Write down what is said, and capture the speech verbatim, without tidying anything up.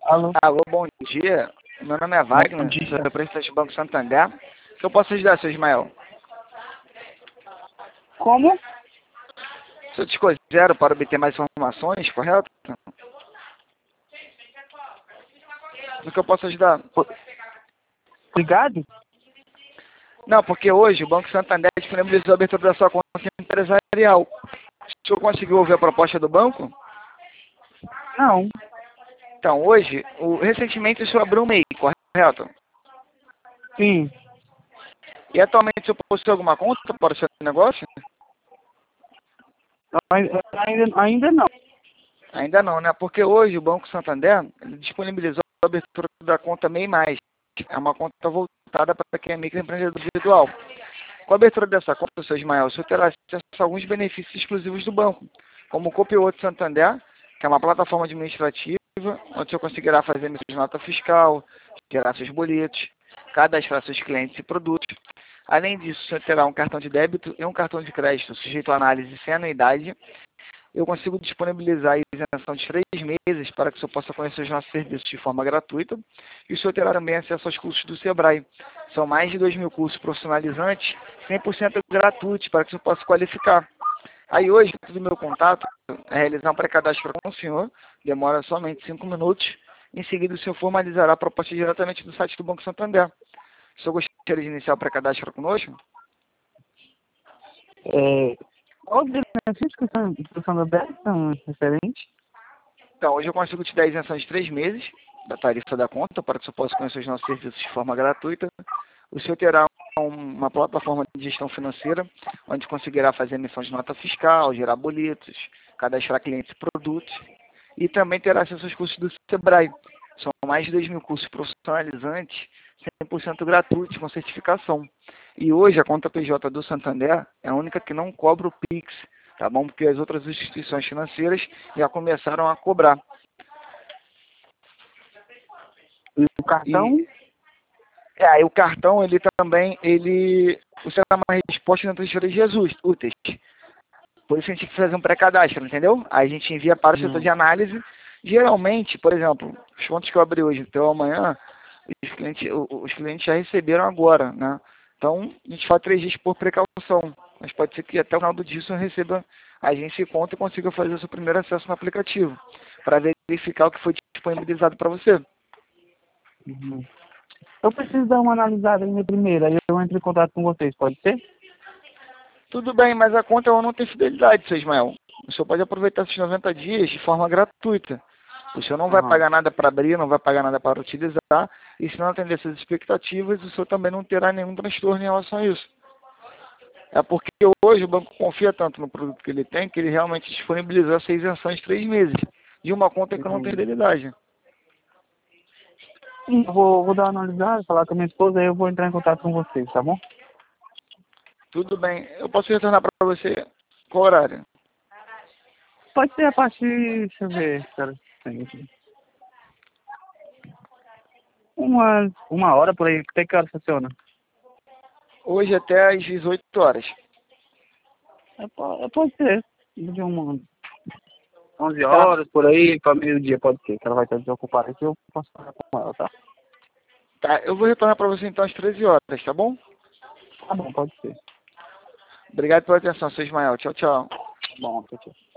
Alô? Alô, bom dia. Meu nome é Wagner, sou representante do Banco Santander. O que eu posso ajudar, seu Ismael? Como? Se eu te considero para obter mais informações, correto? O que eu posso ajudar? Obrigado? Não, porque hoje o Banco Santander disponibilizou a abertura da sua conta empresarial. O senhor conseguiu ouvir a proposta do banco? Não. Então, hoje, o, recentemente o senhor abriu um M E I, correto? Sim. E atualmente o senhor possui alguma conta para o seu negócio? Ainda, ainda não. Ainda não, né? Porque hoje o Banco Santander ele disponibilizou a abertura da conta M E I mais. É uma conta voltada para quem é microempreendedor individual. Com a abertura dessa conta, seu Ismael, o senhor terá acesso a alguns benefícios exclusivos do banco, como o Copioto Santander, que é uma plataforma administrativa, onde o senhor conseguirá fazer emissão de nota fiscal, gerar seus boletos, cadastrar seus clientes e produtos. Além disso, o senhor terá um cartão de débito e um cartão de crédito sujeito à análise sem anuidade. Eu consigo disponibilizar a isenção de três meses para que o senhor possa conhecer os nossos serviços de forma gratuita. E o senhor terá também acesso aos cursos do Sebrae. São mais de dois mil cursos profissionalizantes, cem por cento gratuitos, para que o senhor possa qualificar. Aí hoje, do meu contato, é realizar um pré-cadastro com o senhor, demora somente cinco minutos. Em seguida, o senhor formalizará a proposta diretamente do site do Banco Santander. O senhor gostaria de iniciar o pré-cadastro conosco? É, qual os benefícios que são, que são abertos são referentes? Então, hoje eu consigo te dar isenção de três meses da tarifa da conta, para que o senhor possa conhecer os nossos serviços de forma gratuita. O senhor terá um, uma plataforma de gestão financeira, onde conseguirá fazer emissão de nota fiscal, gerar boletos, cadastrar clientes e produtos. E também terá acesso aos cursos do Sebrae. São mais de dois mil cursos profissionalizantes, cem por cento gratuitos, com certificação. E hoje a conta P J do Santander é a única que não cobra o Pix, tá bom? Porque as outras instituições financeiras já começaram a cobrar. E o cartão? E, é, aí o cartão, ele também, ele, você dá uma resposta dentro de três dias úteis. Por isso a gente tem que fazer um pré-cadastro, entendeu? Aí a gente envia para o setor de análise. Geralmente, por exemplo, os pontos que eu abri hoje até amanhã, os clientes, os clientes já receberam agora, né? Então, a gente faz três dias por precaução. Mas pode ser que até o final do dia eu receba a agência e conta e consiga fazer o seu primeiro acesso no aplicativo, para verificar o que foi disponibilizado para você. Uhum. Eu preciso dar uma analisada em minha primeira, aí eu entro em contato com vocês, pode ser? Tudo bem, mas a conta ela não tem fidelidade, seu Ismael. O senhor pode aproveitar esses noventa dias de forma gratuita. O senhor não vai Uhum. pagar nada para abrir, não vai pagar nada para utilizar, e se não atender essas expectativas, o senhor também não terá nenhum transtorno em relação a isso. É porque hoje o banco confia tanto no produto que ele tem, que ele realmente disponibilizou essa isenção de três meses, de uma conta que não tem Entendi. fidelidade. Sim, eu vou, vou dar uma analisada, falar com a minha esposa, aí eu vou entrar em contato com vocês, tá bom? Tudo bem, eu posso retornar para você qual horário? Pode ser a partir, deixa eu ver, cara. Uma, uma hora por aí, até que hora funciona? Hoje até às dezoito horas. É, po- é, pode ser, de uma onze Tá, horas, por aí, para meio-dia, pode ser, que ela vai estar desocupada aqui, eu posso falar com ela, tá? tá, eu vou retornar para você então às treze horas, tá bom? Tá bom, pode ser. Obrigado pela atenção, seu Ismael. Tchau, tchau. Bom, tchau, tchau.